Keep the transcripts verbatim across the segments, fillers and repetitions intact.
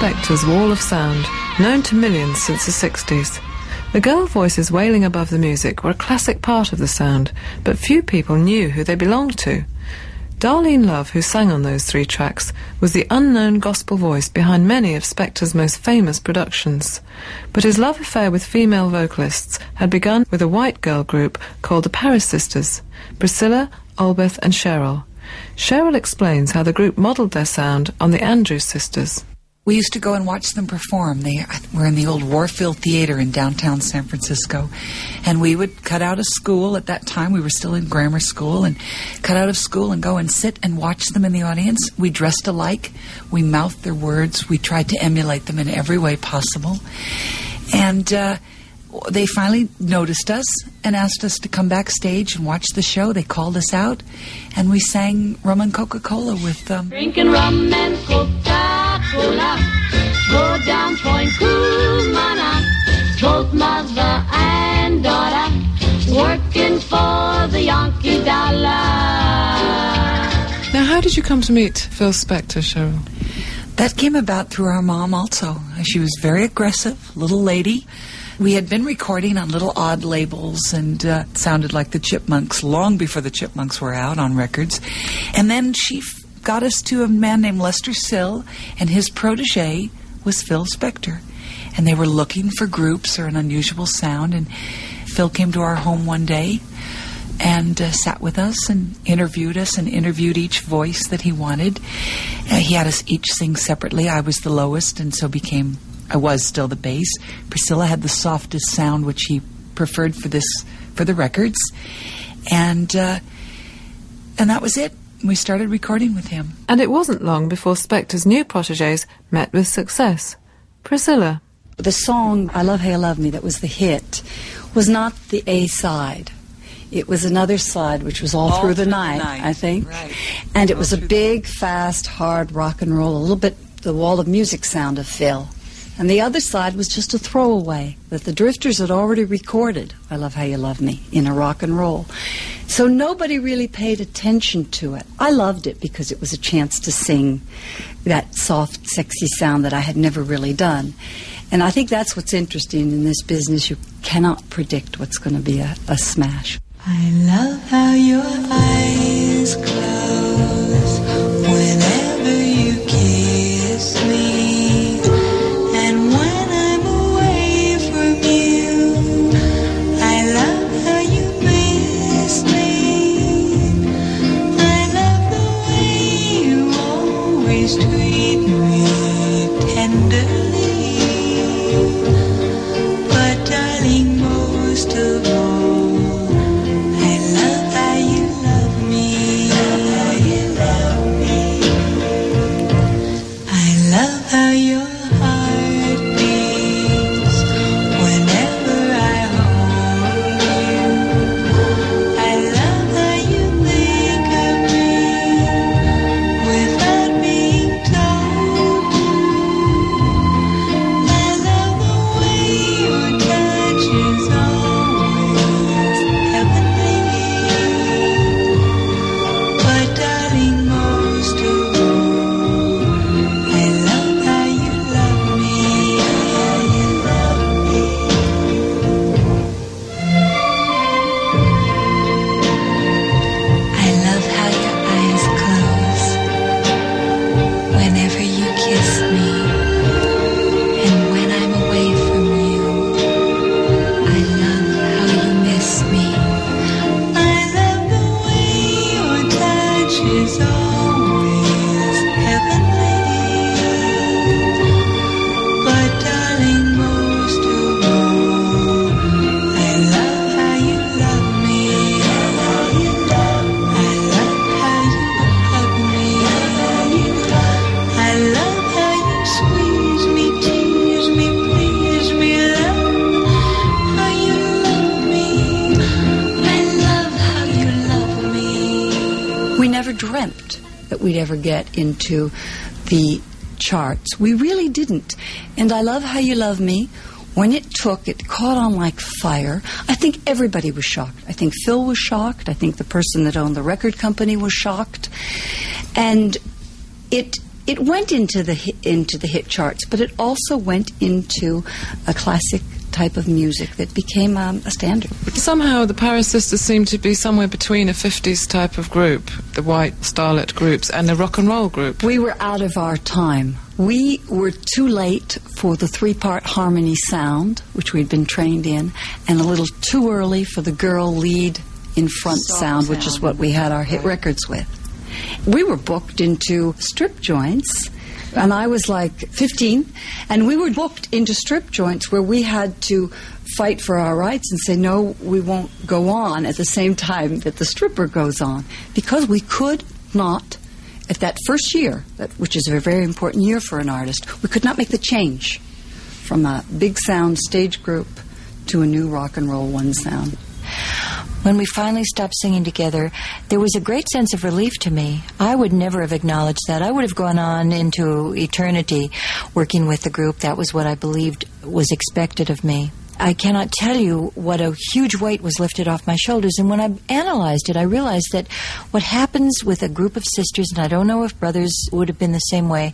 Spector's wall of sound, known to millions since the sixties. The girl voices wailing above the music were a classic part of the sound, but few people knew who they belonged to. Darlene Love, who sang on those three tracks, was the unknown gospel voice behind many of Spector's most famous productions. But his love affair with female vocalists had begun with a white girl group called the Paris Sisters, Priscilla, Olbeth and Cheryl. Cheryl explains how the group modelled their sound on the Andrews Sisters. We used to go and watch them perform. They were in the old Warfield Theater in downtown San Francisco. And we would cut out of school. At that time, we were still in grammar school, and cut out of school and go and sit and watch them in the audience. We dressed alike. We mouthed their words. We tried to emulate them in every way possible. And uh, they finally noticed us and asked us to come backstage and watch the show. They called us out, and we sang Rum and Coca-Cola with them. Drinking rum and Coca-Cola, go down Point Kumana, both mother and daughter, working for the Yankee dollar. Now, how did you come to meet Phil Spector, Cheryl? That came about through our mom also. She was very aggressive, little lady. We had been recording on little odd labels, and uh, it sounded like the Chipmunks long before the Chipmunks were out on records. And then she f- got us to a man named Lester Sill, and his protege was Phil Spector. And they were looking for groups or an unusual sound, and Phil came to our home one day and uh, sat with us and interviewed us and interviewed each voice that he wanted. Uh, he had us each sing separately. I was the lowest, and so became... I was still the bass. Priscilla had the softest sound, which he preferred for this for the records, and uh, and that was it. We started recording with him. And it wasn't long before Spector's new protégés met with success. Priscilla. The song "I Love How You Love Me" that was the hit was not the A side. It was another side, which was all, all through, the, through night, the night, I think. Right. And it all was a big, fast, hard rock and roll, a little bit the Wall of Music sound of Phil. And the other side was just a throwaway that the Drifters had already recorded, "I Love How You Love Me," in a rock and roll. So nobody really paid attention to it. I loved it because it was a chance to sing that soft, sexy sound that I had never really done. And I think that's what's interesting in this business. You cannot predict what's going to be a, a smash. I love how your eyes close whenever you kiss me. Treat me tenderly, but darling, most of all, I love how you love me. How you love me. I love how your heart beats whenever I hold you. I love how you think of me without being told to. I love the way your touch is always heavenly, but darling, most of all, I love how you love me. How you love me. I love how your eyes close whenever you kiss me, and when I'm away from you, I love how you miss me. I love the way your touch is always heavenly, but darling, most of all, I love how you love me. How you love me. I love how you hug me. How you love. I love how you squeeze me, tease me, please me, love how you love me. I love how you love me. We never dreamt that we'd ever get into the charts. We really didn't. And I Love How You Love Me, when it took, it caught on like fire. I think everybody was shocked. I think Phil was shocked. I think the person that owned the record company was shocked. And it It went into the hit, into the hit charts, but it also went into a classic type of music that became um, a standard. Somehow the Paris Sisters seem to be somewhere between a fifties type of group, the white starlet groups, and a rock and roll group. We were out of our time. We were too late for the three-part harmony sound, which we'd been trained in, and a little too early for the girl lead in front sound, sound, which is what we had our hit records with. We were booked into strip joints, and I was like fifteen, and we were booked into strip joints where we had to fight for our rights and say, no, we won't go on at the same time that the stripper goes on, because we could not, at that first year, that, which is a very important year for an artist, we could not make the change from a big sound stage group to a new rock and roll one sound. When we finally stopped singing together, there was a great sense of relief to me. I would never have acknowledged that. I would have gone on into eternity working with the group. That was what I believed was expected of me. I cannot tell you what a huge weight was lifted off my shoulders. And when I analyzed it, I realized that what happens with a group of sisters, and I don't know if brothers would have been the same way,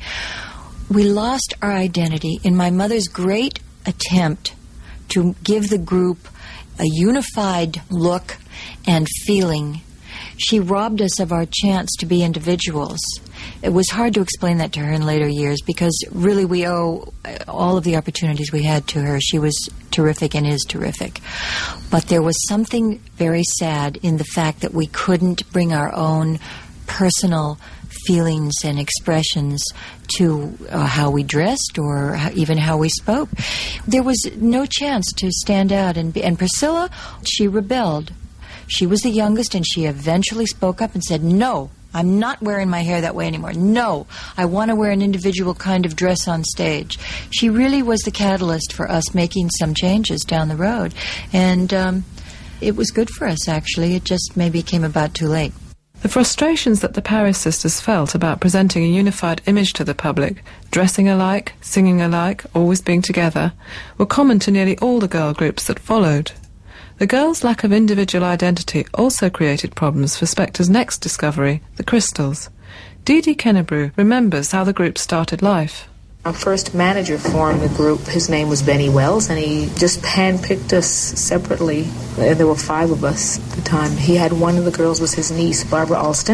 we lost our identity in my mother's great attempt to give the group a unified look and feeling. She robbed us of our chance to be individuals. It was hard to explain that to her in later years, because really we owe all of the opportunities we had to her. She was terrific and is terrific. But there was something very sad in the fact that we couldn't bring our own personal feelings and expressions to uh, how we dressed or how, even how we spoke. There was no chance to stand out. And, and Priscilla, she rebelled. She was the youngest, and she eventually spoke up and said, no, I'm not wearing my hair that way anymore. No, I want to wear an individual kind of dress on stage. She really was the catalyst for us making some changes down the road. And um, it was good for us, actually. It just maybe came about too late. The frustrations that the Paris Sisters felt about presenting a unified image to the public, dressing alike, singing alike, always being together, were common to nearly all the girl groups that followed. The girls' lack of individual identity also created problems for Spector's next discovery, the Crystals. Dee Dee Kennebrew remembers how the group started life. Our first manager formed the group. His name was Benny Wells, and he just handpicked us separately. And there were five of us at the time. He had one of the girls was his niece, Barbara Alston,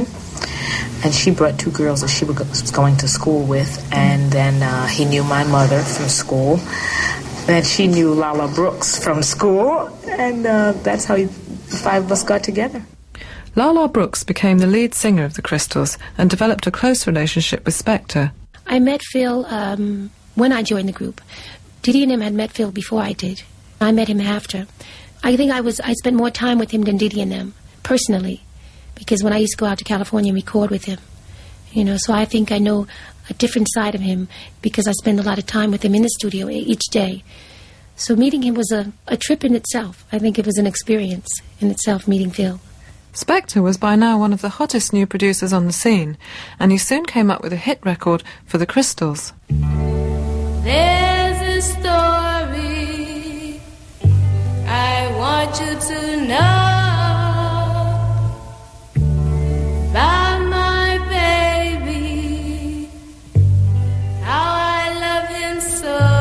and she brought two girls that she was going to school with. And then uh, he knew my mother from school. Then she knew Lala Brooks from school, and uh, that's how he, the five of us got together. Lala Brooks became the lead singer of the Crystals and developed a close relationship with Spector. I met Phil um, when I joined the group. Dee Dee and him had met Phil before I did. I met him after. I think I was I spent more time with him than Dee Dee and them, personally, because when I used to go out to California and record with him, you know, so I think I know a different side of him because I spend a lot of time with him in the studio each day. So meeting him was a, a trip in itself. I think it was an experience in itself, meeting Phil. Spector was by now one of the hottest new producers on the scene, and he soon came up with a hit record for the Crystals. There's a story I want you to know about my baby, how I love him so.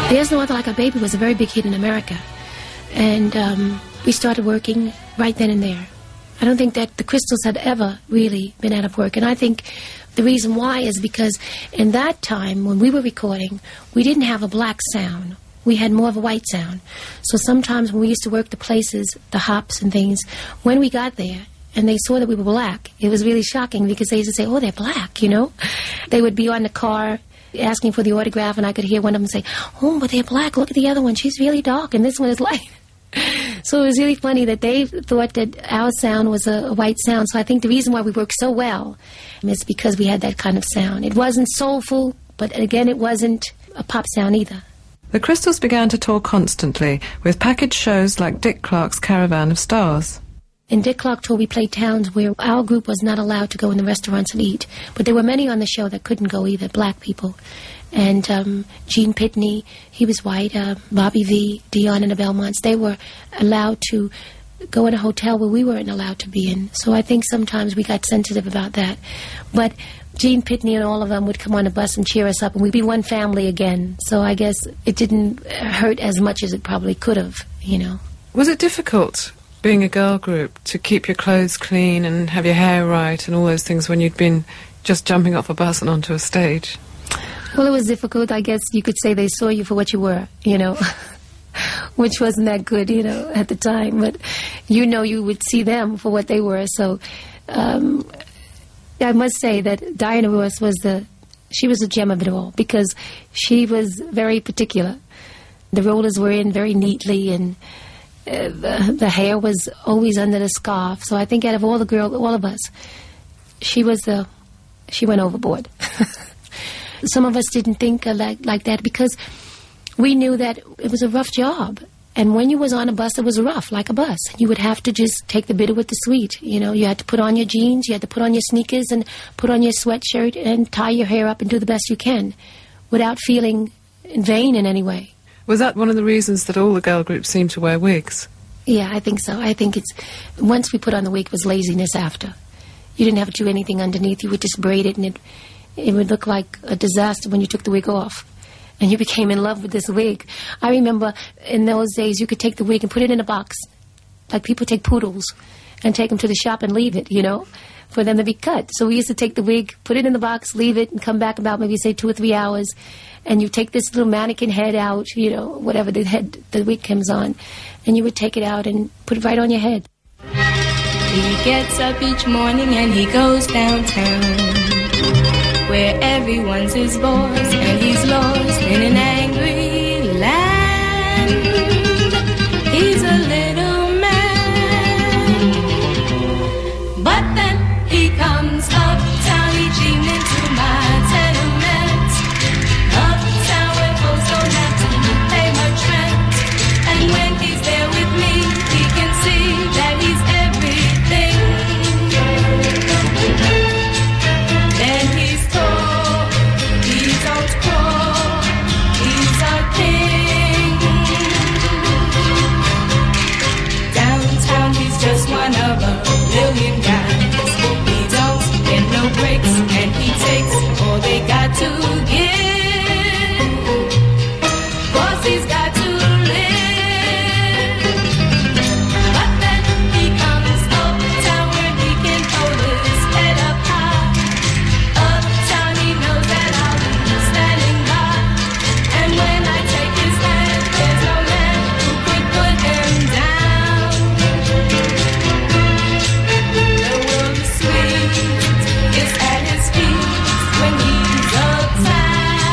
There's No Other Like a Baby was a very big hit in America. And um, we started working right then and there. I don't think that the Crystals have ever really been out of work. And I think the reason why is because in that time, when we were recording, we didn't have a black sound. We had more of a white sound. So sometimes when we used to work the places, the hops and things, when we got there and they saw that we were black, it was really shocking because they used to say, oh, they're black, you know? They would be on the car asking for the autograph, and I could hear one of them say, oh, but they're black. Look at the other one. She's really dark, and this one is light. So it was really funny that they thought that our sound was a, a white sound. So I think the reason why we worked so well is because we had that kind of sound. It wasn't soulful, but again, it wasn't a pop sound either. The Crystals began to tour constantly, with package shows like Dick Clark's Caravan of Stars. In Dick Clark Tour, we played towns where our group was not allowed to go in the restaurants and eat. But there were many on the show that couldn't go either, black people. And um, Gene Pitney, he was white, uh, Bobby V, Dion and the Belmonts, they were allowed to go in a hotel where we weren't allowed to be in. So I think sometimes we got sensitive about that. But Gene Pitney and all of them would come on the bus and cheer us up, and we'd be one family again. So I guess it didn't hurt as much as it probably could have, you know. Was it difficult, being a girl group, to keep your clothes clean and have your hair right and all those things when you'd been just jumping off a bus and onto a stage? Well, it was difficult. I guess you could say they saw you for what you were, you know, which wasn't that good, you know, at the time. But you know you would see them for what they were. So um, I must say that Diana Ross was the, she was the gem of it all because she was very particular. The rollers were in very neatly, and uh, the, the hair was always under the scarf. So I think out of all the girls, all of us, she was the, she went overboard. Some of us didn't think uh, like, like that because we knew that it was a rough job. And when you was on a bus, it was rough, like a bus. You would have to just take the bitter with the sweet. You know, you had to put on your jeans, you had to put on your sneakers and put on your sweatshirt and tie your hair up and do the best you can without feeling vain in any way. Was that one of the reasons that all the girl groups seemed to wear wigs? Yeah, I think so. I think it's, once we put on the wig, it was laziness after. You didn't have to do anything underneath. You would just braid it, and it it would look like a disaster when you took the wig off. And you became in love with this wig. I remember in those days you could take the wig and put it in a box, like people take poodles, and take them to the shop and leave it, you know, for them to be cut. So we used to take the wig, put it in the box, leave it, and come back about maybe, say, two or three hours, and you take this little mannequin head out, you know, whatever the head, the wig comes on, and you would take it out and put it right on your head. He gets up each morning and he goes downtown, where everyone's his boss and he's lost in an angry land. He's a little man, but then he comes uptown each evening to my tenement, uptown where folks don't have to pay much rent. And when he's there with me, he can see that he's everything. Then he's tall, he don't crawl, he's our king. Downtown he's just one of a million guys. He don't get no breaks, and he takes all they got to give. 'Cause he's got to live. But then he comes uptown where he can hold his head up high. Uptown he knows that I'll be standing by. And when I take his hand, there's no man who could put him down. The world is sweet, it's at his feet when he's uptown.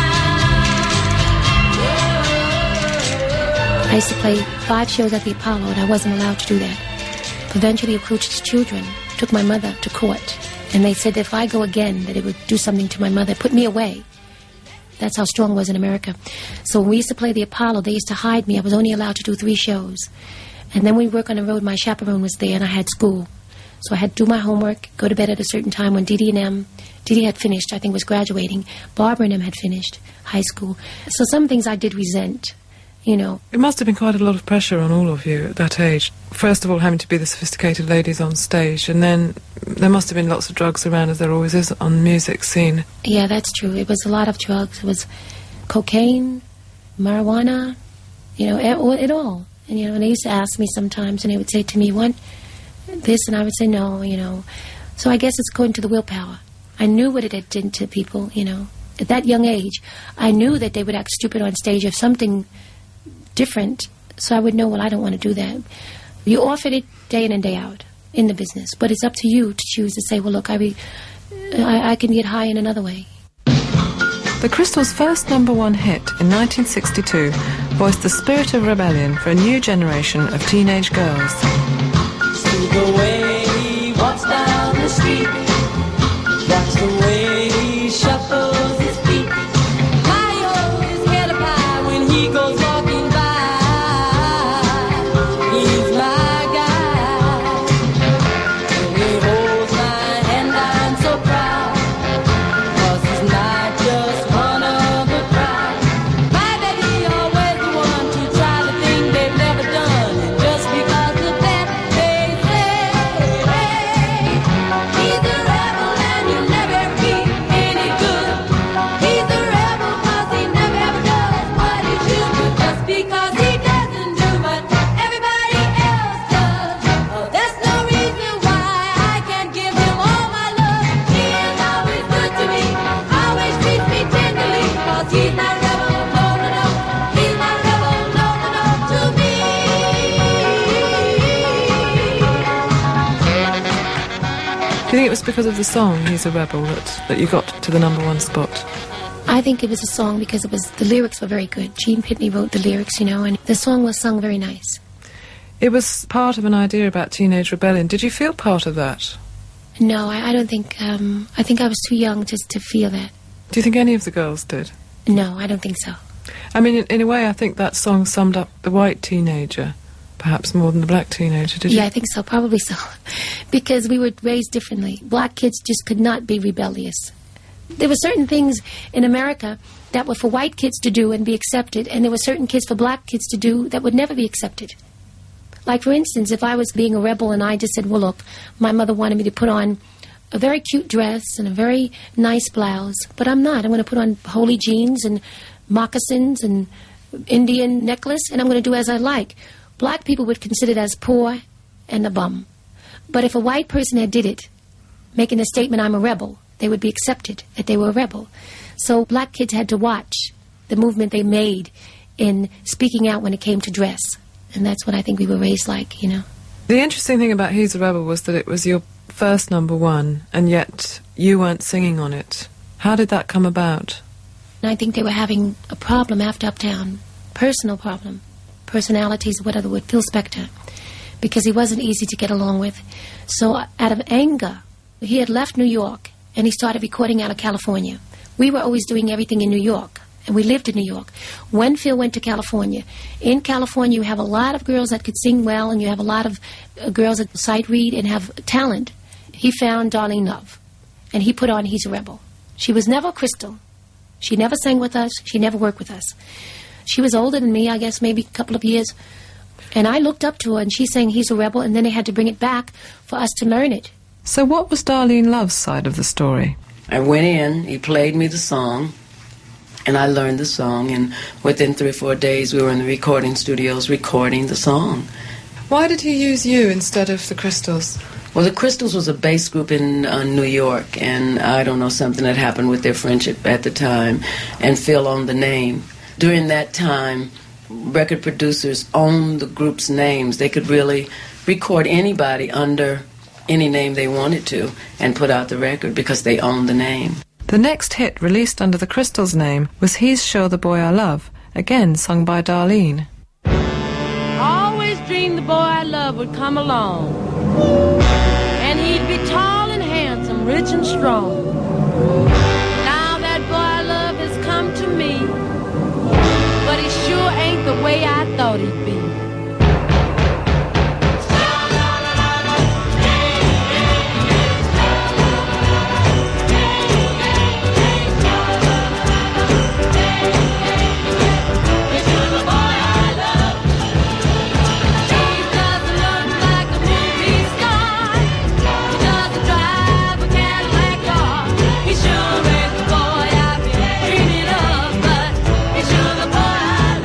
I used to play five shows at the Apollo, and I wasn't allowed to do that. Eventually, approached children, took my mother to court, and they said that if I go again, that it would do something to my mother, put me away. That's how strong it was in America. So when we used to play the Apollo, they used to hide me. I was only allowed to do three shows. And then we work on the road. My chaperone was there, and I had school. So I had to do my homework, go to bed at a certain time when Dee Dee and M, Dee Dee had finished, I think was graduating. Barbara and them had finished high school. So some things I did resent, you know. It must have been quite a lot of pressure on all of you at that age. First of all, having to be the sophisticated ladies on stage, and then there must have been lots of drugs around, as there always is on the music scene. Yeah, that's true. It was a lot of drugs. It was cocaine, marijuana, you know, it, it all. And, you know, and they used to ask me sometimes, and they would say to me, "Want this?" And I would say, "No," you know. So I guess it's according to the willpower. I knew what it had done to people, you know. At that young age, I knew that they would act stupid on stage if something different. So I would know, well, I don't want to do that. You offered it day in and day out in the business, but it's up to you to choose to say, well, look, I, be, I, I can get high in another way. The Crystals' first number one hit in nineteen sixty-two voiced the spirit of rebellion for a new generation of teenage girls. See the way he walks down the street, watch the way he shuffles his feet. High hold his head up high when he goes walking by. He's my guy. When he holds my hand, I'm so proud, 'cause he's not just one of a crowd. My baby always the one to try the thing they've never done, and just because of that they say, hey, he's a rebel and you'll never ever be any good. He's a rebel 'cause he never ever does what he should do, just because he doesn't do what everybody else does. Oh, that's no reason why I can't give him all my love. He is always good to me, always treats me tenderly, 'cause he's my rebel, no, no, no. He's my rebel, no, no, no, to me. Do you think it was because of the song, He's a Rebel, that, that you got to the number one spot? I think it was a song because it was the lyrics were very good. Gene Pitney wrote the lyrics, you know, and the song was sung very nice. It was part of an idea about teenage rebellion. Did you feel part of that? No, I, I don't think, um, I think I was too young just to feel that. Do you think any of the girls did? No, I don't think so. I mean, in, in a way, I think that song summed up the white teenager, perhaps more than the black teenager, did you? Yeah, I think so, probably so. Because we were raised differently. Black kids just could not be rebellious. There were certain things in America that were for white kids to do and be accepted, and there were certain kids for black kids to do that would never be accepted. Like, for instance, if I was being a rebel and I just said, well, look, my mother wanted me to put on a very cute dress and a very nice blouse, but I'm not. I'm going to put on holy jeans and moccasins and Indian necklace, and I'm going to do as I like. Black people would consider it as poor and a bum. But if a white person had did it, making the statement, I'm a rebel, they would be accepted that they were a rebel. So black kids had to watch the movement they made in speaking out when it came to dress. And that's what I think we were raised like, you know. The interesting thing about He's a Rebel was that it was your first number one, and yet you weren't singing on it. How did that come about? And I think they were having a problem after Uptown, personal problem, personalities, whatever, with Phil Spector, because he wasn't easy to get along with. So out of anger, he had left New York, and he started recording out of California. We were always doing everything in New York, and we lived in New York. When Phil went to California, in California you have a lot of girls that could sing well, and you have a lot of uh, girls that sight read and have talent. He found Darlene Love, and he put on He's a Rebel. She was never Crystal. She never sang with us. She never worked with us. She was older than me, I guess, maybe a couple of years. And I looked up to her, and she sang He's a Rebel, and then they had to bring it back for us to learn it. So what was Darlene Love's side of the story? I went in, he played me the song, and I learned the song, and within three or four days we were in the recording studios recording the song. Why did he use you instead of the Crystals? Well, the Crystals was a bass group in uh, New York, and I don't know, something that happened with their friendship at the time, and Phil owned the name. During that time, record producers owned the group's names. They could really record anybody under any name they wanted to and put out the record because they owned the name. The next hit released under the Crystals' name was He's Sure the Boy I Love, again sung by Darlene. Always dreamed the boy I love would come along, and he'd be tall and handsome, rich and strong. Now that boy I love has come to me, but he sure ain't the way I thought he'd be. He sure ain't the boy I've been dreaming of, but he's sure the boy I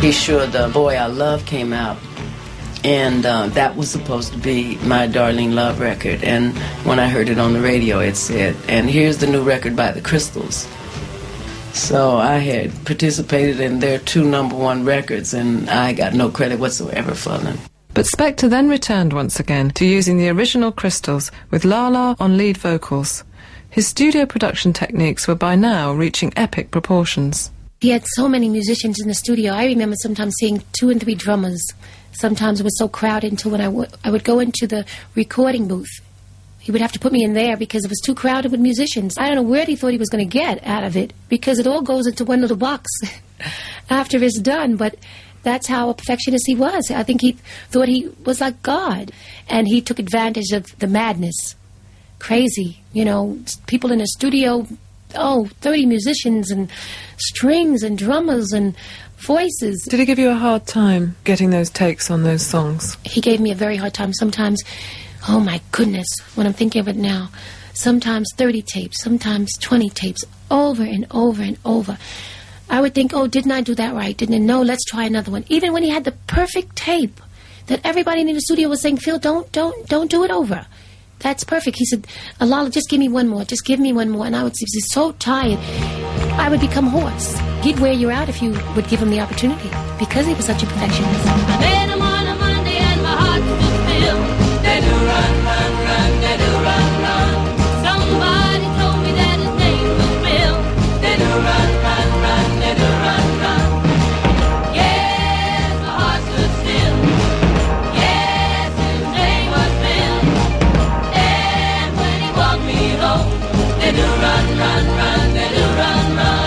Be Sure the Boy I Love came out. And uh, that was supposed to be my Darlene Love record. And when I heard it on the radio, it said, and here's the new record by the Crystals. So I had participated in their two number one records, and I got no credit whatsoever for them. But Spector then returned once again to using the original Crystals with Lala on lead vocals. His studio production techniques were by now reaching epic proportions. He had so many musicians in the studio. I remember sometimes seeing two and three drummers. Sometimes it was so crowded until when I, w- I would go into the recording booth, he would have to put me in there because it was too crowded with musicians. I don't know where he thought he was going to get out of it, because it all goes into one little box after it's done. But that's how a perfectionist he was. I think he thought he was like God, and he took advantage of the madness. Crazy, you know, people in a studio, oh, thirty musicians and strings and drummers and voices. Did he give you a hard time getting those takes on those songs? He gave me a very hard time. Sometimes, oh my goodness, when I'm thinking of it now, sometimes thirty tapes, sometimes twenty tapes, over and over and over. I would think, oh, didn't I do that right? Didn't I? No, let's try another one. Even when he had the perfect tape that everybody in the studio was saying, Phil, don't, don't, don't do it over. That's perfect. He said, Alala, just give me one more. Just give me one more. And I would be so tired, I would become hoarse. He'd wear you out if you would give him the opportunity, because he was such a perfectionist. I met him on a Monday and my heart stood still. They do run, run, run, they do run, run. Somebody told me that his name was Bill. They do run, run, run, they do run, run. Yes, my heart stood still. Yes, his name was Bill. And when he walked me home, they do run, run, run, they do run, run.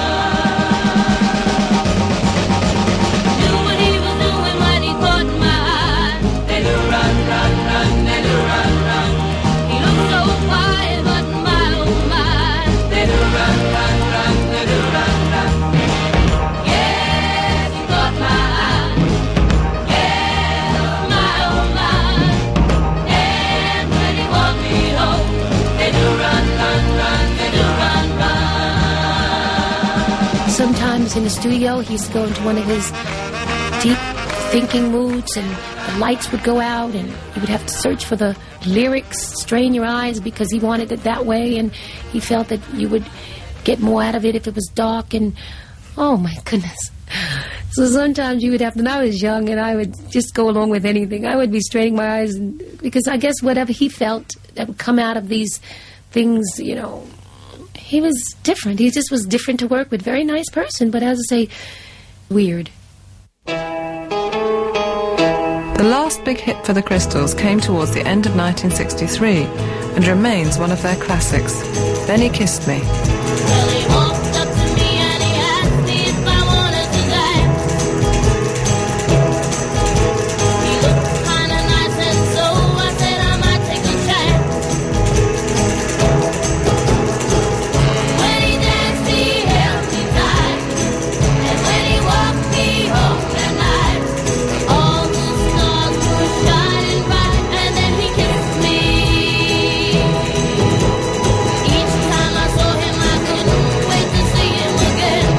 Sometimes in the studio, he used to go into one of his deep thinking moods, and the lights would go out, and you would have to search for the lyrics, strain your eyes, because he wanted it that way, and he felt that you would get more out of it if it was dark, and oh my goodness. So sometimes you would have to, and I was young, and I would just go along with anything. I would be straining my eyes, and, because I guess whatever he felt that would come out of these things, you know, he was different. He just was different to work with. Very nice person, but as I say, weird. The last big hit for the Crystals came towards the end of nineteen sixty-three and remains one of their classics, Benny Kissed Me. Well, he walked up to me and he asked me if I wanted to dance. He looked kind of nice, and so I said I might take a chance. When he danced, he held me tight, and when he walked me home that night, all the stars were shining bright, and then he kissed me. Each time I saw him, I couldn't wait to see him again.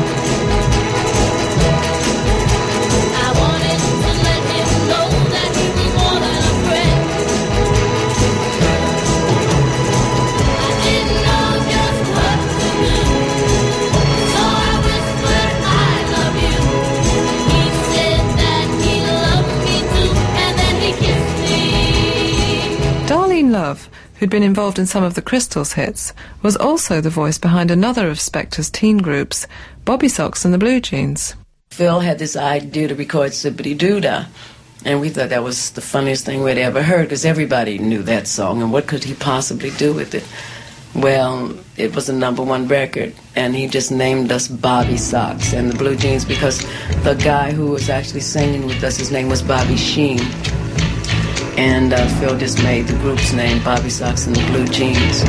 I wanted to let him know that he was more than a friend. I didn't know just what to do, so I whispered, I love you. He said that he loved me too, and then he kissed me. Darlene Love, who'd been involved in some of the Crystals hits, was also the voice behind another of Spector's teen groups, Bobby Sox and the Blue Jeans. Phil had this idea to record Zippity Doo-Dah, and we thought that was the funniest thing we'd ever heard, because everybody knew that song, and what could he possibly do with it? Well, it was a number one record, and he just named us Bobby Sox and the Blue Jeans, because the guy who was actually singing with us, his name was Bobby Sheen, and uh, Phil just made the group's name Bobby Sox and the Blue Jeans.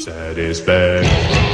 satisfaction.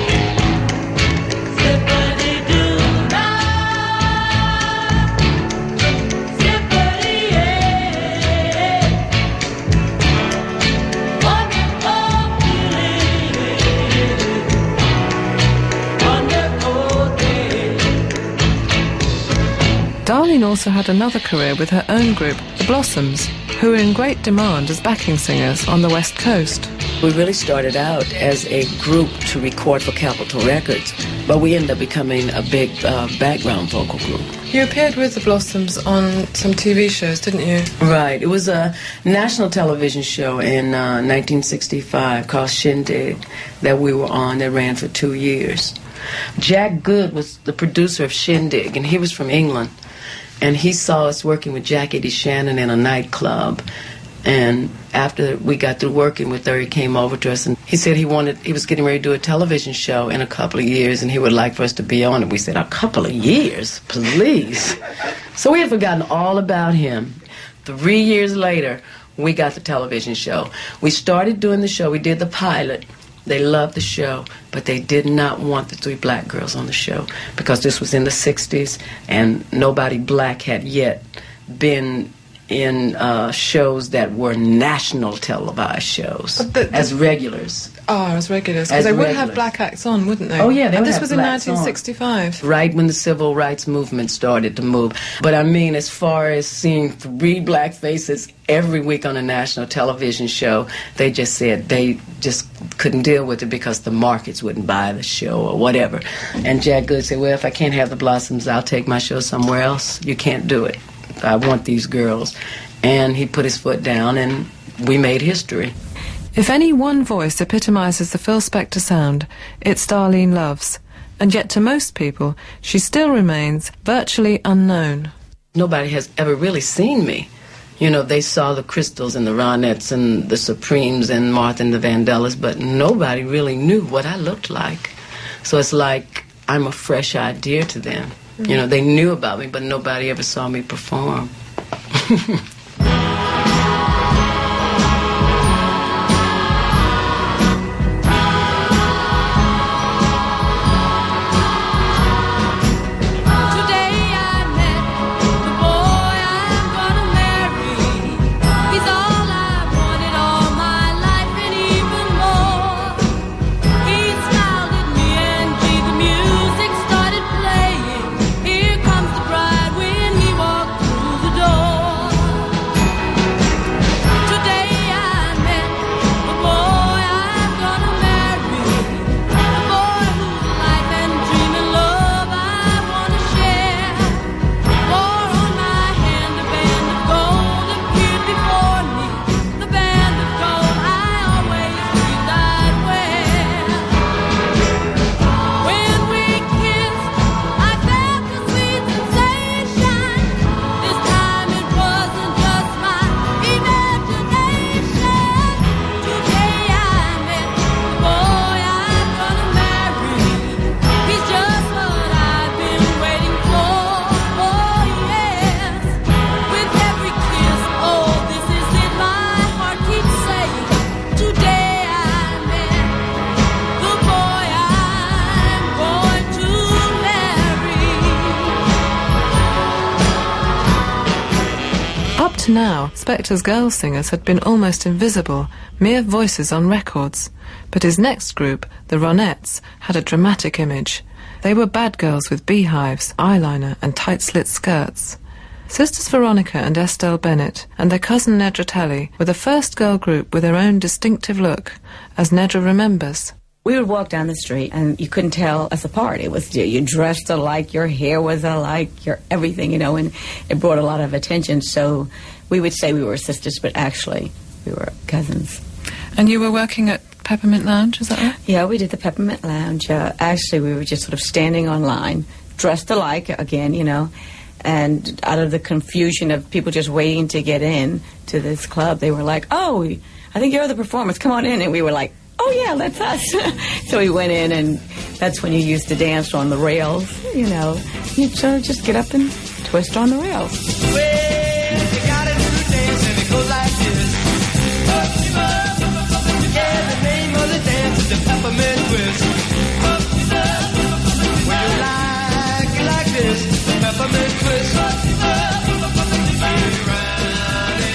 Darlene also had another career with her own group, the Blossoms, who were in great demand as backing singers on the West Coast. We really started out as a group to record for Capitol Records, but we ended up becoming a big uh, background vocal group. You appeared with the Blossoms on some T V shows, didn't you? Right. It was a national television show in uh, nineteen sixty-five called Shindig that we were on that ran for two years. Jack Good was the producer of Shindig, and he was from England. And he saw us working with Jackie DeShannon in a nightclub. And after we got through working with her, he came over to us and he said he wanted, he was getting ready to do a television show in a couple of years and he would like for us to be on it. We said, a couple of years? Please. So we had forgotten all about him. Three years later, we got the television show. We started doing the show. We did the pilot. They loved the show, but they did not want the three black girls on the show because this was in the sixties and nobody black had yet been in uh, shows that were national televised shows the, the, as regulars. Oh, as regulars. Because they would regulars. have black acts on, wouldn't they? Oh, yeah, they And would this have was in blacks nineteen sixty-five. on. Right when the civil rights movement started to move. But I mean, as far as seeing three black faces every week on a national television show, they just said they just couldn't deal with it because the markets wouldn't buy the show or whatever. And Jack Good said, well, if I can't have the Blossoms, I'll take my show somewhere else. You can't do it. I want these girls. And he put his foot down, and we made history. If any one voice epitomizes the Phil Spector sound, it's Darlene Love's. And yet to most people, she still remains virtually unknown. Nobody has ever really seen me. You know, they saw the Crystals and the Ronettes and the Supremes and Martha and the Vandellas, but nobody really knew what I looked like. So it's like I'm a fresh idea to them. Mm-hmm. You know, they knew about me, but nobody ever saw me perform. To now, Spector's girl singers had been almost invisible, mere voices on records. But his next group, the Ronettes, had a dramatic image. They were bad girls with beehives, eyeliner and tight-slit skirts. Sisters Veronica and Estelle Bennett and their cousin Nedra Talley were the first girl group with their own distinctive look, as Nedra remembers. We would walk down the street, and you couldn't tell us apart. It was, you dressed alike, your hair was alike, your everything, you know, and it brought a lot of attention. So we would say we were sisters, but actually we were cousins. And you were working at Peppermint Lounge, is that right? Yeah, we did the Peppermint Lounge. Uh, actually, we were just sort of standing on line, dressed alike, again, you know, and out of the confusion of people just waiting to get in to this club, they were like, oh, I think you're the performers, come on in. And we were like, oh, yeah, that's us. So we went in, and that's when you used to dance on the rails, you know. You'd sort of just get up and twist on the rails. Well, you got a new dance, and it goes like this. Yeah, the name of the dance is the Peppermint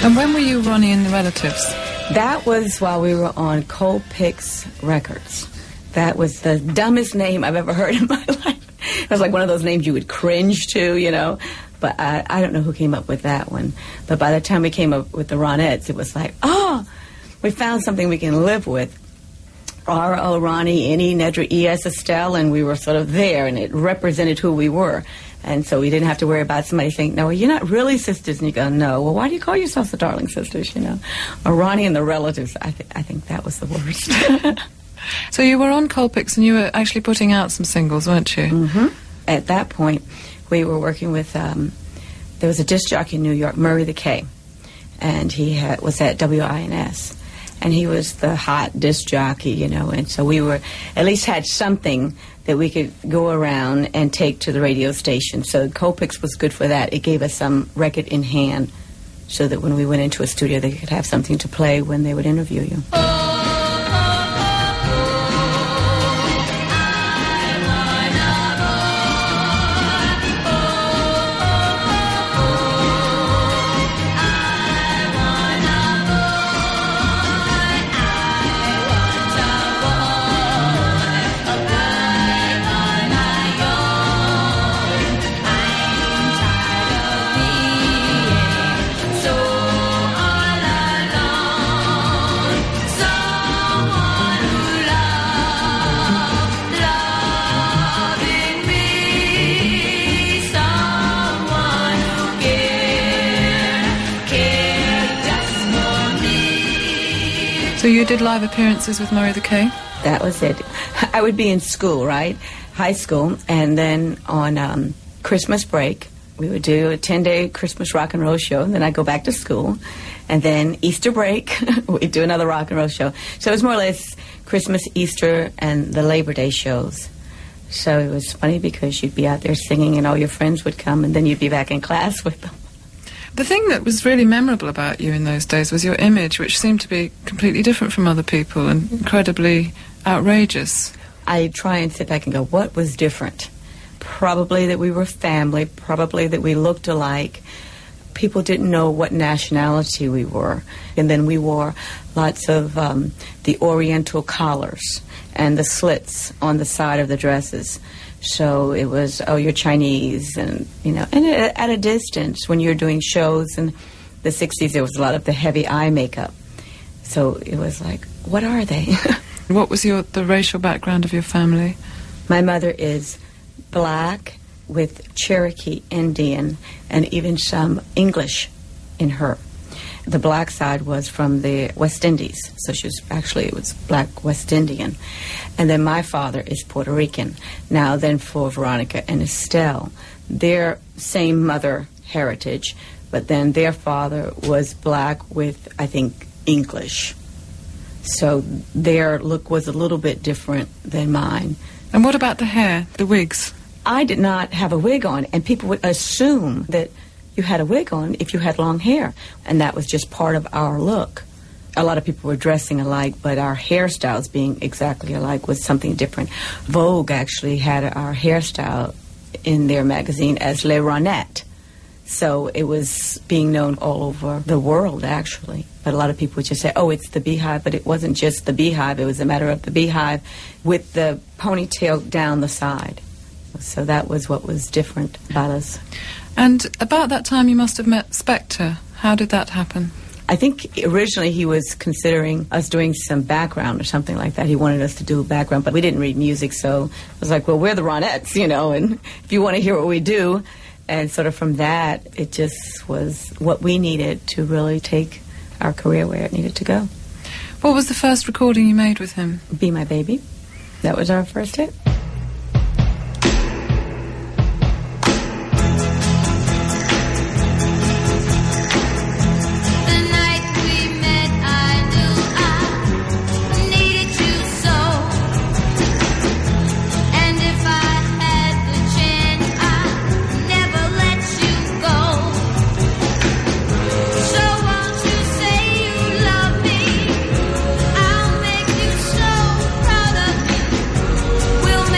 And when were you Ronnie and the Relatives? That was while we were on Colpix Records. That was the dumbest name I've ever heard in my life. It was like one of those names you would cringe to, you know. But I, I don't know who came up with that one. But by the time we came up with the Ronettes, it was like, oh, we found something we can live with. R O, Ronnie, Annie, Nedra, E S, Estelle, and we were sort of there, and it represented who we were. And so we didn't have to worry about somebody saying, no, you're not really sisters. And you go, no, well, why do you call yourselves the Darling Sisters, you know? Or Ronnie and the Relatives. I, th- I think that was the worst. So you were on Colpix and you were actually putting out some singles, weren't you? Mm-hmm. At that point, we were working with, um, there was a disc jockey in New York, Murray the K, and he had, was at W I N S. And he was the hot disc jockey, you know, and so we were, at least had something that we could go around and take to the radio station. So Colpix was good for that. It gave us some record in hand so that when we went into a studio, they could have something to play when they would interview you. So you did live appearances with Murray the K? That was it. I would be in school, right? High school, and then on um, Christmas break, we would do a ten-day Christmas rock and roll show, and then I'd go back to school. And then Easter break, we'd do another rock and roll show. So it was more or less Christmas, Easter, and the Labor Day shows. So it was funny because you'd be out there singing, and all your friends would come, and then you'd be back in class with them. The thing that was really memorable about you in those days was your image, which seemed to be completely different from other people and incredibly outrageous. I try and sit back and go, what was different? Probably that we were family, probably that we looked alike. People didn't know what nationality we were. And then we wore lots of um, the oriental collars and the slits on the side of the dresses. So it was, oh, you're Chinese, and, you know, and at a distance, when you're doing shows in the sixties, there was a lot of the heavy eye makeup. So it was like, what are they? What was your the racial background of your family? My mother is black with Cherokee Indian and even some English in her. The black side was from the West Indies, so she was actually, it was black West Indian. And then my father is Puerto Rican. Now then for Veronica and Estelle, their same mother heritage, but then their father was black with, I think, English. So their look was a little bit different than mine. And what about the hair, the wigs? I did not have a wig on, and people would assume that you had a wig on if you had long hair, and that was just part of our look. A lot of people were dressing alike, but our hairstyles being exactly alike was something different. Vogue actually had our hairstyle in their magazine as Les Ronettes. So it was being known all over the world, actually. But a lot of people would just say, oh, it's the beehive, but it wasn't just the beehive. It was a matter of the beehive with the ponytail down the side. So that was what was different about us. And about that time you must have met Spector. How did that happen? I think originally he was considering us doing some background or something like that. He wanted us to do background, but we didn't read music, so I was like, well, we're the Ronettes, you know, and if you want to hear what we do. And sort of from that, it just was what we needed to really take our career where it needed to go. What was the first recording you made with him? Be My Baby. That was our first hit. We'll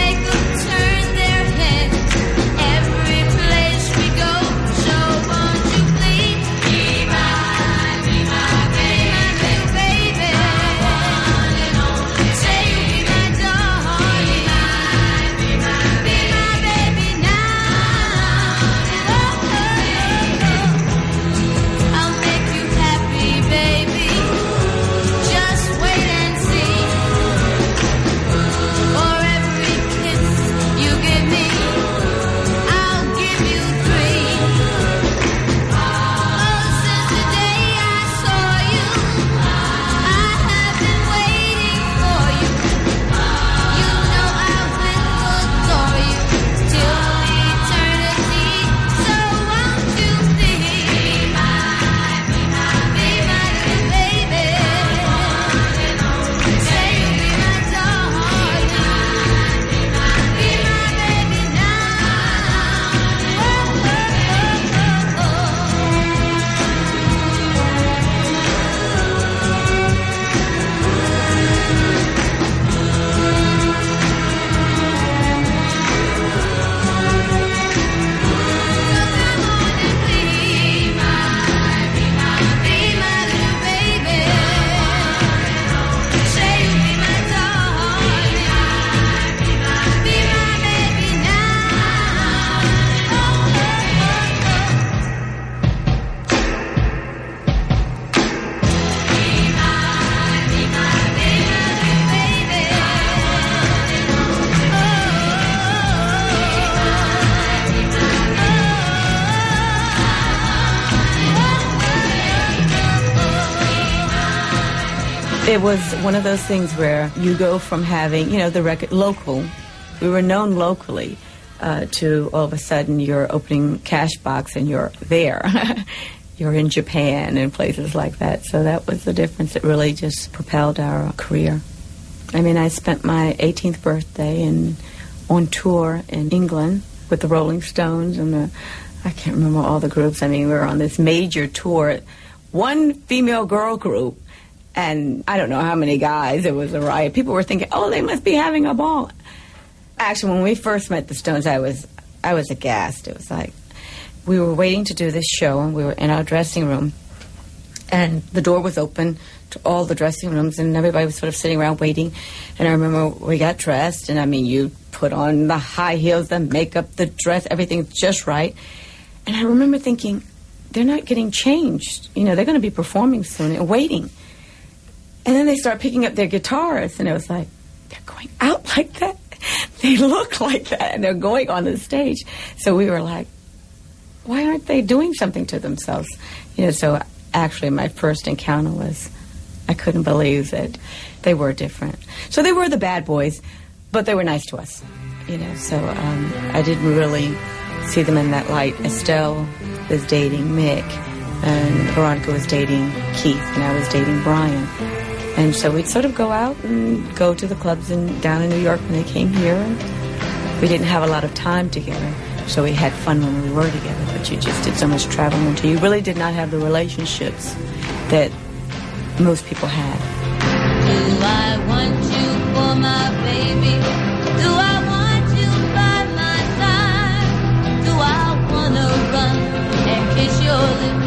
It was one of those things where you go from having, you know, the record local, we were known locally, uh, to all of a sudden you're opening Cashbox and you're there. You're in Japan and places like that. So that was the difference. It really just propelled our career. I mean, I spent my eighteenth birthday in, on tour in England with the Rolling Stones and the, I can't remember all the groups. I mean, we were on this major tour, one female girl group, and I don't know how many guys. It was a riot. People were thinking, oh, they must be having a ball. Actually, when we first met the Stones, I was I was aghast. It was like, we were waiting to do this show, and we were in our dressing room, and the door was open to all the dressing rooms, and everybody was sort of sitting around waiting. And I remember we got dressed, and I mean, you put on the high heels, the makeup, the dress, everything's just right. And I remember thinking, they're not getting changed. You know, they're going to be performing soon and waiting. And then they start picking up their guitars, and it was like, they're going out like that? They look like that, and they're going on the stage. So we were like, why aren't they doing something to themselves? You know, so actually my first encounter was, I couldn't believe that they were different. So they were the bad boys, but they were nice to us. You know, so um, I didn't really see them in that light. Estelle was dating Mick, and Veronica was dating Keith, and I was dating Brian. And so we'd sort of go out and go to the clubs in, down in New York when they came here. And we didn't have a lot of time together, so we had fun when we were together, but you just did so much traveling until you really did not have the relationships that most people had. Do I want you for my baby? Do I want you by my side? Do I want to run and kiss your lips?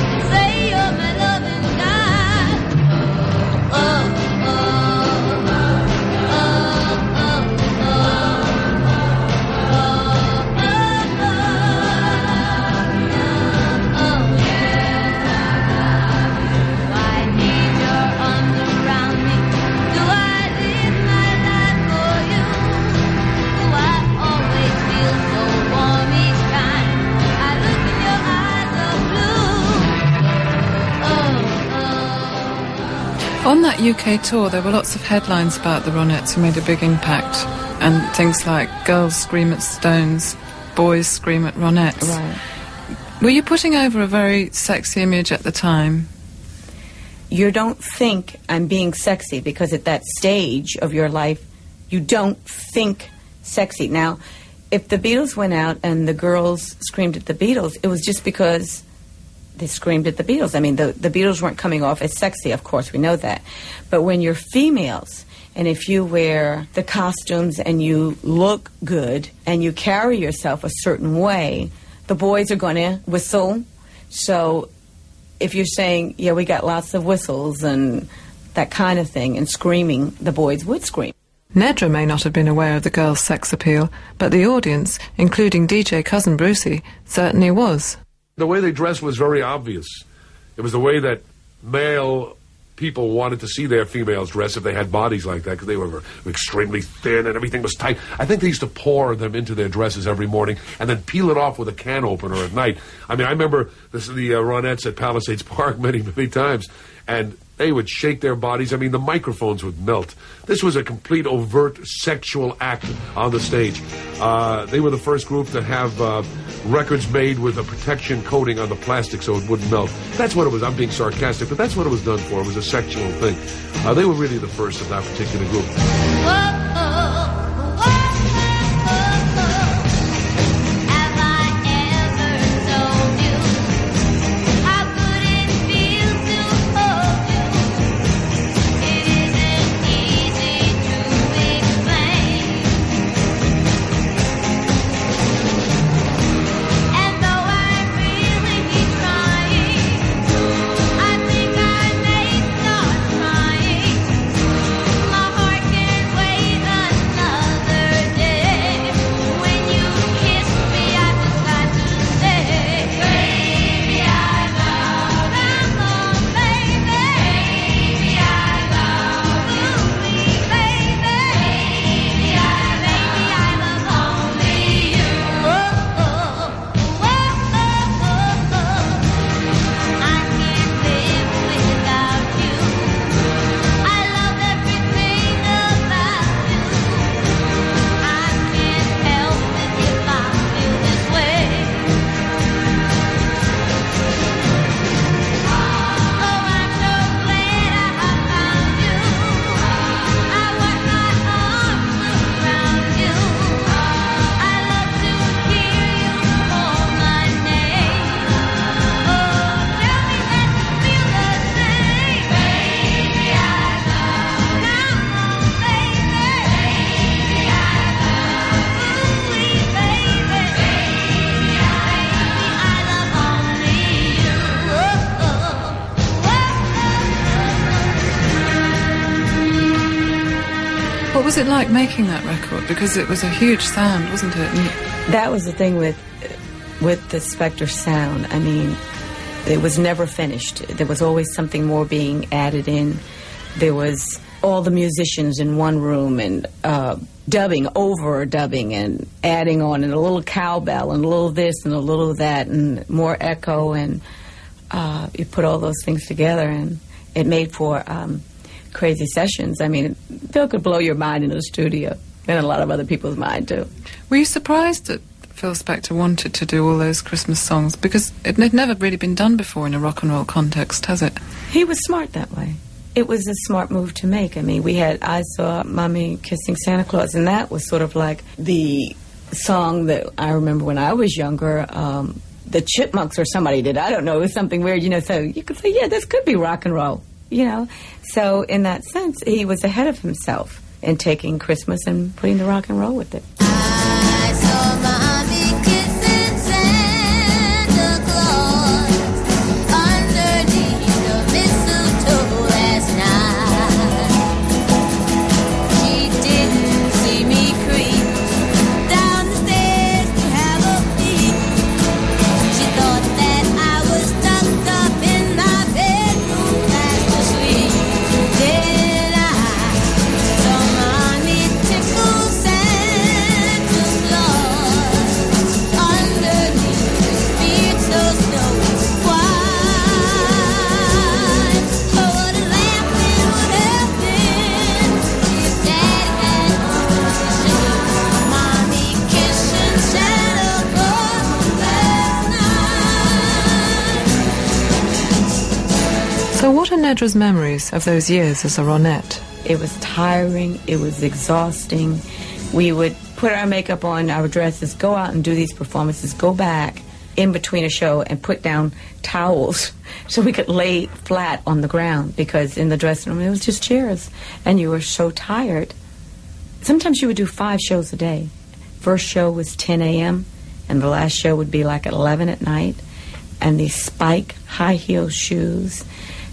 On that U K tour, there were lots of headlines about the Ronettes who made a big impact, and things like girls scream at Stones, boys scream at Ronettes. Right. Were you putting over a very sexy image at the time? You don't think I'm being sexy because at that stage of your life, you don't think sexy. Now, if the Beatles went out and the girls screamed at the Beatles, it was just because they screamed at the Beatles. I mean, the, the Beatles weren't coming off as sexy, of course, we know that. But when you're females, and if you wear the costumes and you look good and you carry yourself a certain way, the boys are going to whistle. So if you're saying, yeah, we got lots of whistles and that kind of thing, and screaming, the boys would scream. Nedra may not have been aware of the girls' sex appeal, but the audience, including D J Cousin Brucey, certainly was. The way they dressed was very obvious. It was the way that male people wanted to see their females dress if they had bodies like that, because they were extremely thin and everything was tight. I think they used to pour them into their dresses every morning and then peel it off with a can opener at night. I mean, I remember this, the uh, Ronettes at Palisades Park many, many times, and they would shake their bodies. I mean, the microphones would melt. This was a complete overt sexual act on the stage. Uh, they were the first group to have uh, records made with a protection coating on the plastic so it wouldn't melt. That's what it was. I'm being sarcastic, but that's what it was done for. It was a sexual thing. Uh, they were really the first of that particular group. My heart can't wait What was it like making that record? Because it was a huge sound, wasn't it? And that was the thing with with the Spector sound. I mean, it was never finished. There was always something more being added in. There was all the musicians in one room and uh, dubbing over dubbing and adding on and a little cowbell and a little this and a little that and more echo, and uh, you put all those things together and it made for um, crazy sessions. I mean, Phil could blow your mind in the studio and a lot of other people's mind too. were you surprised that Phil Spector wanted to do all those Christmas songs? Because it had never really been done before in a rock and roll context, has it? He was smart that way. It was a smart move to make. I mean, we had I Saw Mommy Kissing Santa Claus, and that was sort of like the song that I remember when I was younger. Um, the Chipmunks or somebody did. I don't know. It was something weird, you know. So you could say, yeah, this could be rock and roll, you know. So in that sense, he was ahead of himself in taking Christmas and putting the rock and roll with it. I saw Mommy kissing Santa Claus underneath the mistletoe last night. She didn't see me creep down the stairs to have a peek. She thought that I was tucked up in my bedroom fast asleep. Then I saw Mommy tickle Santa Claus underneath the beard so snowy white. Oh, what a laugh it would have been if Daddy had permission. Mommy kissing Santa Claus last night. So what are Nedra's memories of those years as a Ronette? It was tiring. It was exhausting. We would put our makeup on, our dresses, go out and do these performances, go back in between a show and put down towels so we could lay flat on the ground, because in the dressing room it was just chairs and you were so tired. Sometimes you would do five shows a day. First show was ten a.m. and the last show would be like at eleven at night, and these spike high heel shoes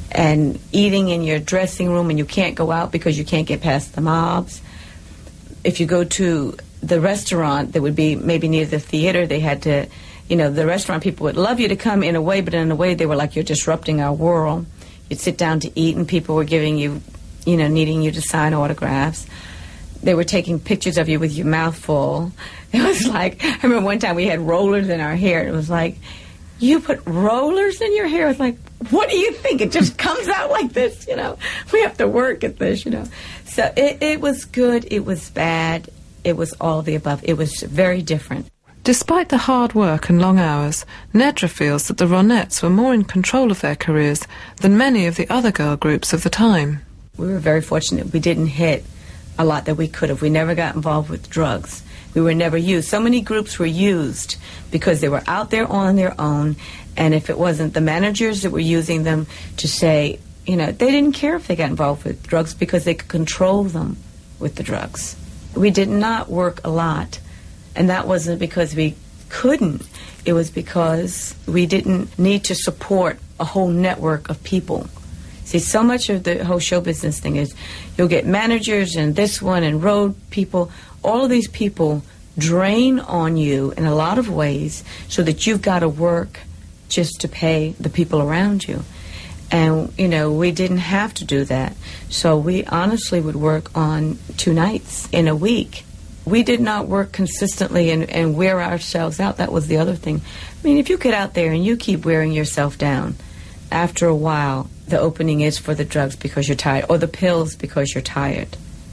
and eating in your dressing room, and you can't go out because you can't get past the mobs. If you go to the restaurant that would be maybe near the theater, they had to, you know, the restaurant people would love you to come in a way, but in a way they were like, you're disrupting our world. You'd sit down to eat and people were giving you, you know, needing you to sign autographs. They were taking pictures of you with your mouth full. It was like, I remember one time we had rollers in our hair. It was like, you put rollers in your hair? It was like, what do you think? It just comes out like this, you know. We have to work at this, you know. So it, it was good. It was bad. It was all of the above. It was very different. Despite the hard work and long hours, Nedra feels that the Ronettes were more in control of their careers than many of the other girl groups of the time. We were very fortunate. We didn't hit a lot that we could have. We never got involved with drugs. We were never used. So many groups were used because they were out there on their own, and if it wasn't the managers that were using them to say, you know, they didn't care if they got involved with drugs because they could control them with the drugs. We did not work a lot, and that wasn't because we couldn't. It was because we didn't need to support a whole network of people. See, so much of the whole show business thing is you'll get managers and this one and road people. All of these people drain on you in a lot of ways so that you've got to work just to pay the people around you. And, you know, we didn't have to do that. So we honestly would work on two nights in a week. We did not work consistently and, and wear ourselves out. That was the other thing. I mean, if you get out there and you keep wearing yourself down, after a while, the opening is for the drugs because you're tired, or the pills because you're tired.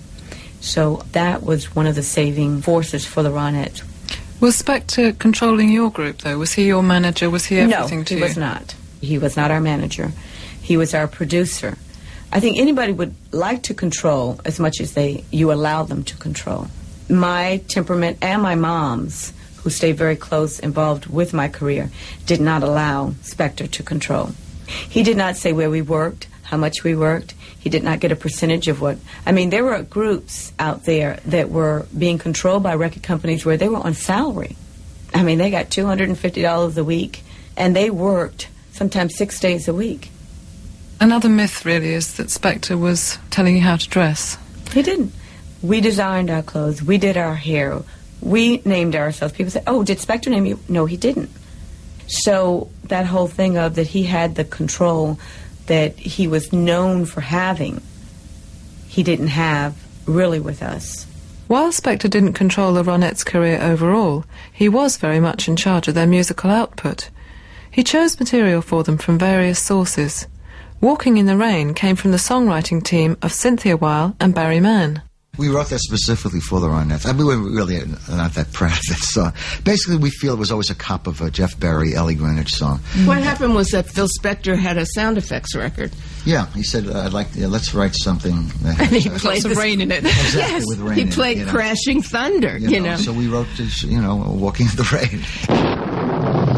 So that was one of the saving forces for the Ronettes. Was Spector controlling your group, though? Was he your manager? Was he everything no, to he you? was not. He was not our manager. He was our producer. I think anybody would like to control as much as they you allow them to control. My temperament and my mom's, who stayed very close, involved with my career, did not allow Spector to control. He did not say where we worked, how much we worked. He did not get a percentage of what... I mean, there were groups out there that were being controlled by record companies where they were on salary. I mean, they got two hundred fifty dollars a week, and they worked sometimes six days a week. Another myth, really, is that Spector was telling you how to dress. He didn't. We designed our clothes. We did our hair. We named ourselves. People say, oh, did Spector name you? No, he didn't. So that whole thing of that he had the control that he was known for having, he didn't have really with us. While Spector didn't control the Ronettes' career overall, he was very much in charge of their musical output. He chose material for them from various sources. Walking in the Rain came from the songwriting team of Cynthia Weil and Barry Mann. We wrote that specifically for the Ronettes. I mean, we were really not that proud of that song. Basically, we feel it was always a cop of a Jeff Berry, Ellie Greenwich song. What happened was that Phil Spector had a sound effects record. Yeah, he said, uh, "I'd like, yeah, let's write something." That and he has, played uh, some rain in it. Exactly, yes, with rain he in played it, you know. Crashing Thunder. You, You know, know, so we wrote this, you know, Walking in the Rain.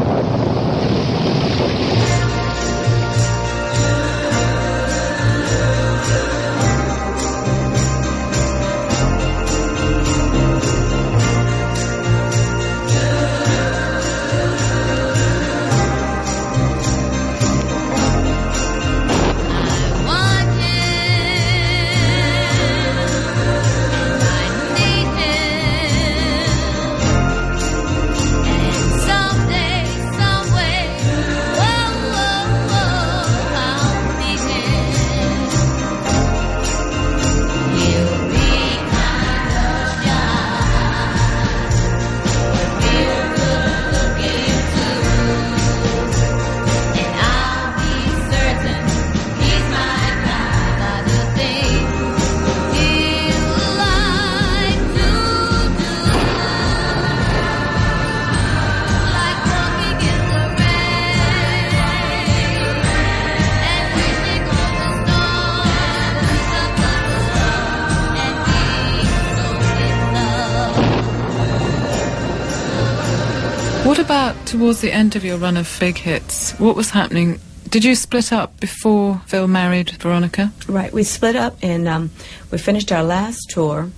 What about towards the end of your run of big hits? What was happening? Did you split up before Phil married Veronica? Right, we split up and um, we finished our last tour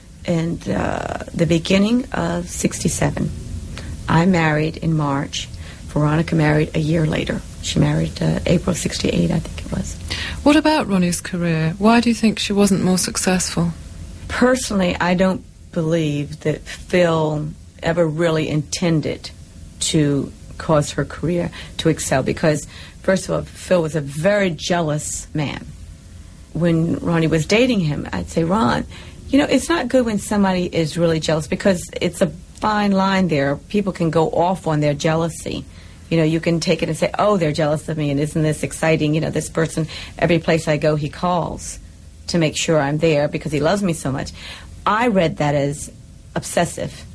in uh, the beginning of sixty-seven. I married in March. Veronica married a year later. She married uh, April sixty-eight, I think it was. What about Ronnie's career? Why do you think she wasn't more successful? Personally, I don't believe that Phil ever really intended to cause her career to excel because, first of all, Phil was a very jealous man. When Ronnie was dating him, I'd say, Ron, you know, it's not good when somebody is really jealous because it's a fine line there. People can go off on their jealousy. You know, you can take it and say, oh, they're jealous of me, and isn't this exciting? You know, this person, every place I go, he calls to make sure I'm there because he loves me so much. I read that as obsessive,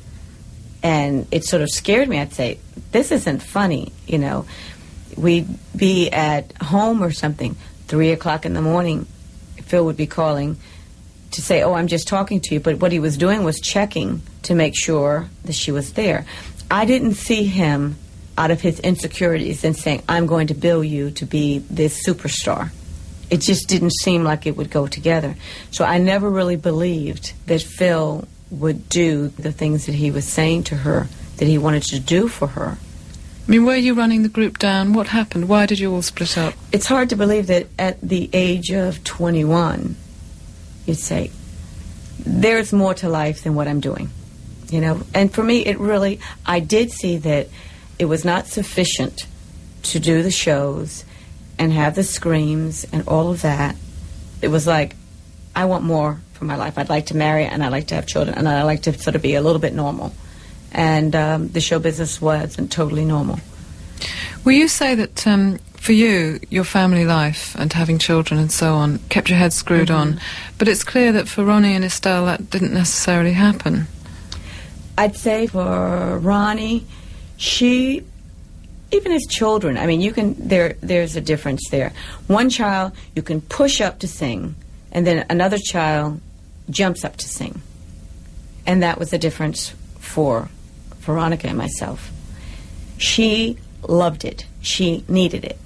and it sort of scared me. I'd say, this isn't funny, you know. We'd be at home or something, three o'clock in the morning, Phil would be calling to say, oh, I'm just talking to you, but what he was doing was checking to make sure that she was there. I didn't see him out of his insecurities and saying, I'm going to bill you to be this superstar. It just didn't seem like it would go together. So I never really believed that Phil would do the things that he was saying to her, that he wanted to do for her. I mean, were you running the group down? What happened? Why did you all split up? It's hard to believe that at the age of twenty-one, you'd say, there's more to life than what I'm doing. You know, and for me, it really, I did see that it was not sufficient to do the shows and have the screams and all of that. It was like, I want more for my life. I'd like to marry and I'd like to have children and I'd like to sort of be a little bit normal. And um, the show business wasn't totally normal. Will you say that um, for you, your family life and having children and so on kept your head screwed Mm-hmm. on, but it's clear that for Ronnie and Estelle that didn't necessarily happen? I'd say for Ronnie, she, even as children, I mean, you can, there, there's a difference there. One child you can push up to sing, and then another child jumps up to sing. And that was the difference for Veronica and myself. She loved it. She needed it.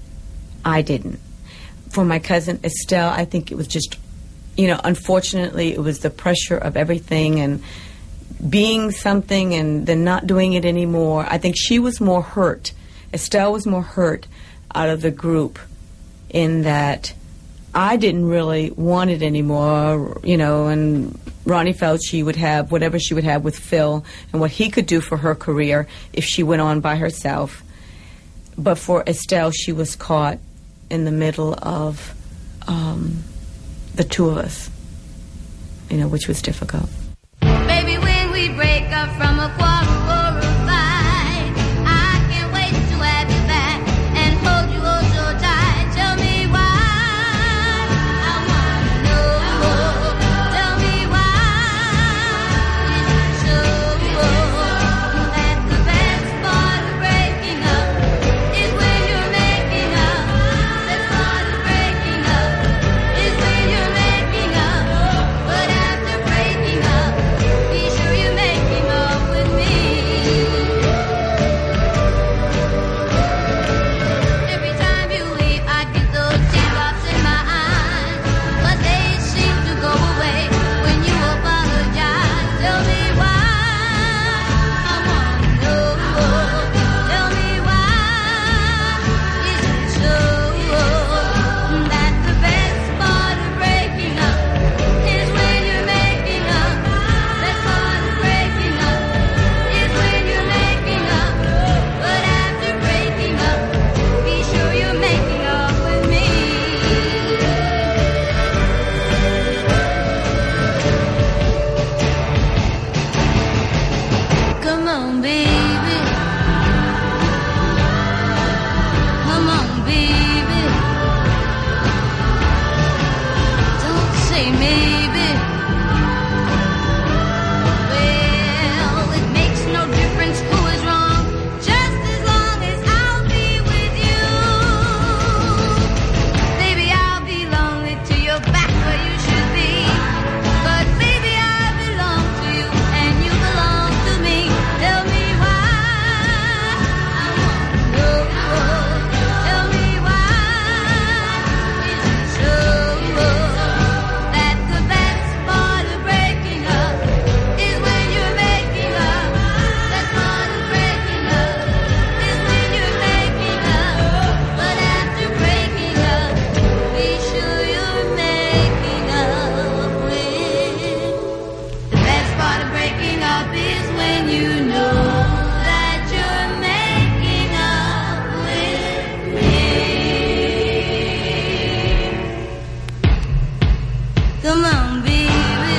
I didn't. For my cousin Estelle, I think it was just, you know, unfortunately, it was the pressure of everything and being something and then not doing it anymore. I think she was more hurt. Estelle was more hurt out of the group in that I didn't really want it anymore, you know, and Ronnie felt she would have whatever she would have with Phil and what he could do for her career if she went on by herself. But for Estelle, she was caught in the middle of um, the two of us, you know, which was difficult. Baby, when we break up from a quarrel or a fight, I can't wait to have you back and hold you oh so tight. Tell me why. I wanna know. Tell me why. Is it so that the best part of breaking up is when you're making up? Best part of breaking up is when you're making up. But after breaking up, be sure you're making up with me. Every time you leave, I get those teardrops in my eyes, but they seem to go away when you apologize. Tell me why. I wanna know. Tell me why. Is it so that the best part of breaking up is when you're making up? Best part of breaking up is when you're making up. But after breaking up, be sure you're making up with me. Come on, baby. Come on, baby. Don't say maybe. Well, it makes no difference who is wrong, just as long as I'll be with you. Baby, I'll be lonely till you're back where you should be. But baby, I belong to you and you belong to me. Tell me why. I wanna know. Tell me why. Is it so that the best part of breaking up is when you're making up? Best part of breaking up is when you're making up. But after breaking up, be sure you're making up with. The best part of breaking up is when you know that you're making up with me. Come on, baby.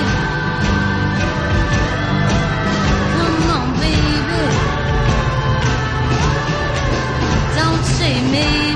Come on, baby. Don't say maybe.